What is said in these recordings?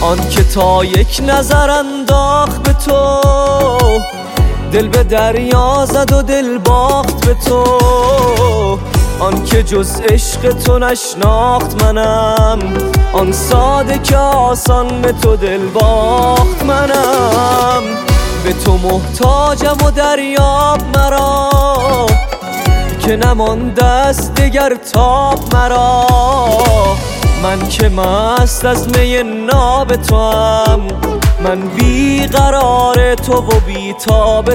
آن که تا یک نظر انداخت به تو، دل به دریا زد و دل باخت به تو. آن که جز عشق تو نشناخت منم، آن ساده که آسان به تو دل باخت منم. به تو محتاجم و دریاب مرا، که نمانده است دگر تاب مرا. من که مست از می ناب توام، من بی قرار تو و بی تاب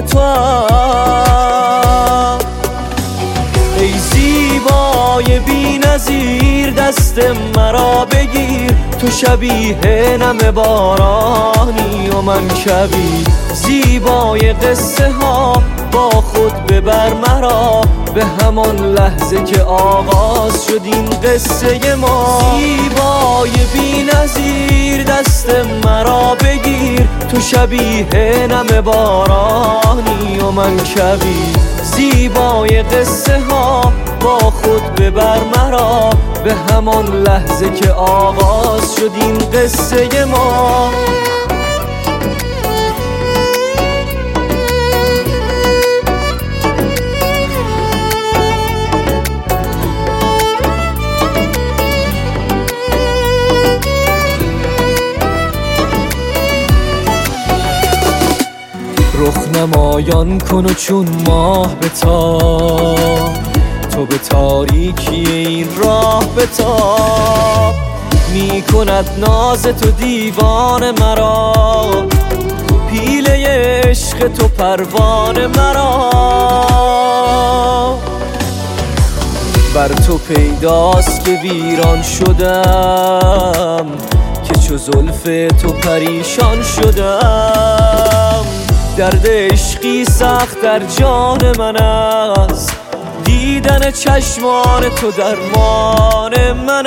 توام. ای زیبای بی نظیر دست مرا بگیر، تو شبیه نم بارانی و من شبیه زیبای قصه ها. با خود ببر مرا به همان لحظه که آغاز شد این قصه ما. زیبای بی نظیر دست مرا بگیر، تو شبیه نم بارانی و من شبیه زیبای قصه ها. با خود ببر مرا به همان لحظه که آغاز شد این قصه ما. رخ نمایان کن و چون ماه بتاب، تو به تاریکی این راه بتاب. می کند ناز تو دیوان مرا، پیله عشق تو پروانه مرا. بر تو پیداست که ویران شدم، که چو زلف تو پریشان شدم. درد عشقی سخت در جان من است، دیدن چشمان تو درمان من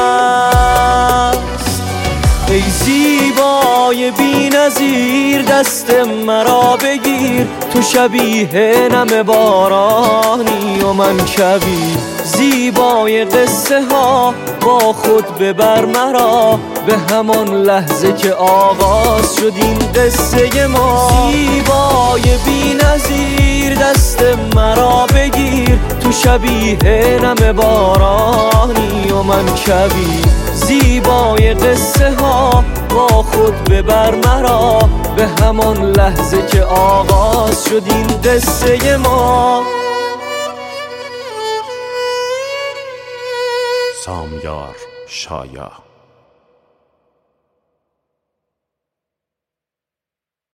است. ای زیبای بی نظیر دست مرا بگیر، تو شبیه نم بارانی و من شبیه زیبای قصه ها. با خود ببر مرا به همان لحظه که آغاز شد این قصه ما. زیبای بی نظیر دست مرا بگیر، تو شبیه نم بارانی و من شبیه زیبای قصه ها. با خود ببر مرا به همان لحظه که آغاز شد این قصه ما. سامیار شایع.